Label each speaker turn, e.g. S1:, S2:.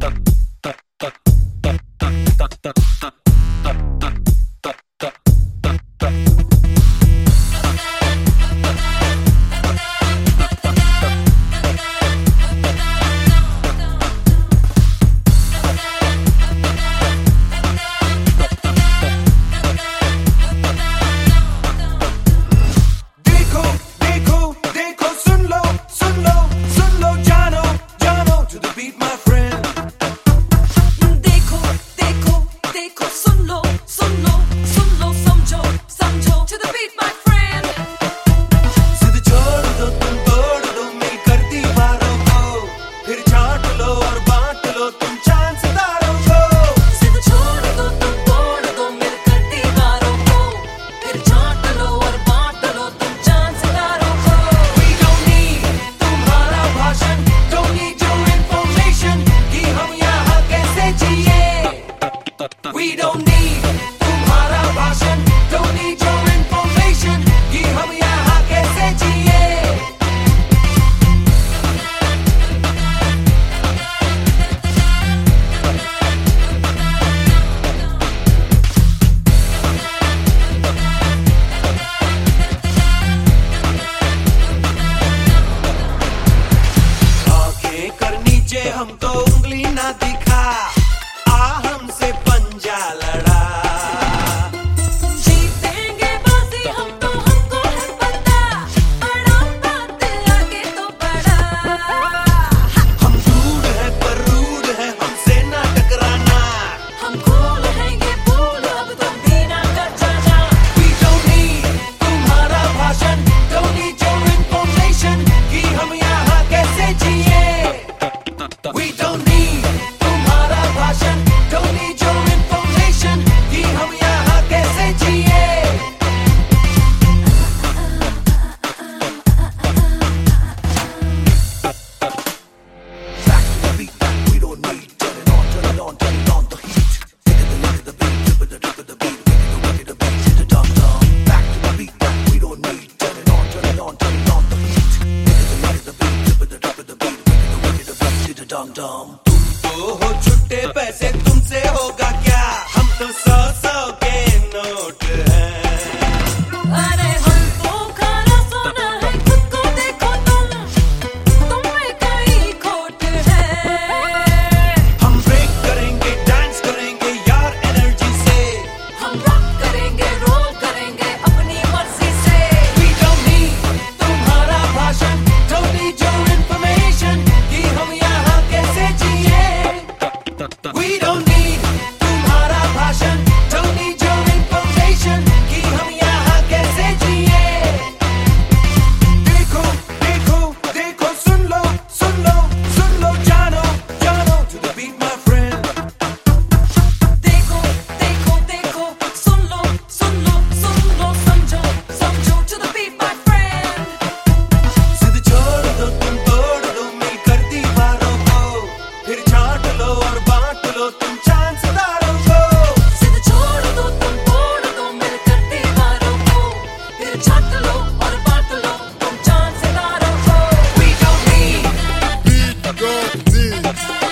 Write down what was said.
S1: हमको उंगली ना दिखा, आ हमसे पंजा लड़ा।
S2: जीतेंगे बाजी हम तो, हमको है पता, बड़ा बात आगे तो बड़ा।
S1: हम दूर है पर रूड है, हमसे ना टकराना।
S2: हम कूल हैं ये फूल, अब तुम भी ना कर जाना।
S1: We don't need तुम्हारा भाषण, don't need your information कि हम यहाँ कैसे जिए। We don't need तुम्हारा भाषण, don't need your information कि हम यहाँ कैसे जिए। Back to the beat that we don't need, turn it on, turn it on, turn it on the heat. Look at the beat, look at the beat, wicked the beat, hit the dum dum. Back to the beat that we don't need, turn it on, turn it on, turn it on the heat. Look at the beat, look at the beat, wicked the beat, hit the dum dum. तुम तो हो छुट्टे पैसे, तुमसे होगा क्या? हम तो 100 के नोट हैं।
S2: अरे हमको खाना सोना है, खुद को देखो तुम में कहीं खोट है।
S1: हम ब्रेक करेंगे, डांस करेंगे यार एनर्जी से।
S2: हम रॉक करेंगे, रोल करेंगे अपनी मर्जी से।
S1: We don't need तुम्हारा भाषण, don't need your information कि हम यहाँ कैसे जिए। We don't need तुम्हारा भाषण, don't need your information कि हम यहाँ कैसे जिए। देखो देखो देखो, सुन लो सुन लो सुन लो, जानो जानो to the beat my friend।
S2: देखो देखो देखो, सुन लो समझो समझो to the beat my friend।
S1: जिद छोड़ दो तुम तोड़ दो मिलकर दीवारों को, फिर छाट लो और बांट लो तुम चांद सितारों को।
S2: जिद छोड़ दो तुम तोड़ दो मिलकर दीवारों को, फिर छाट लो और बांट लो तुम चांद सितारों को।
S1: We don't need
S3: Beat, don't need.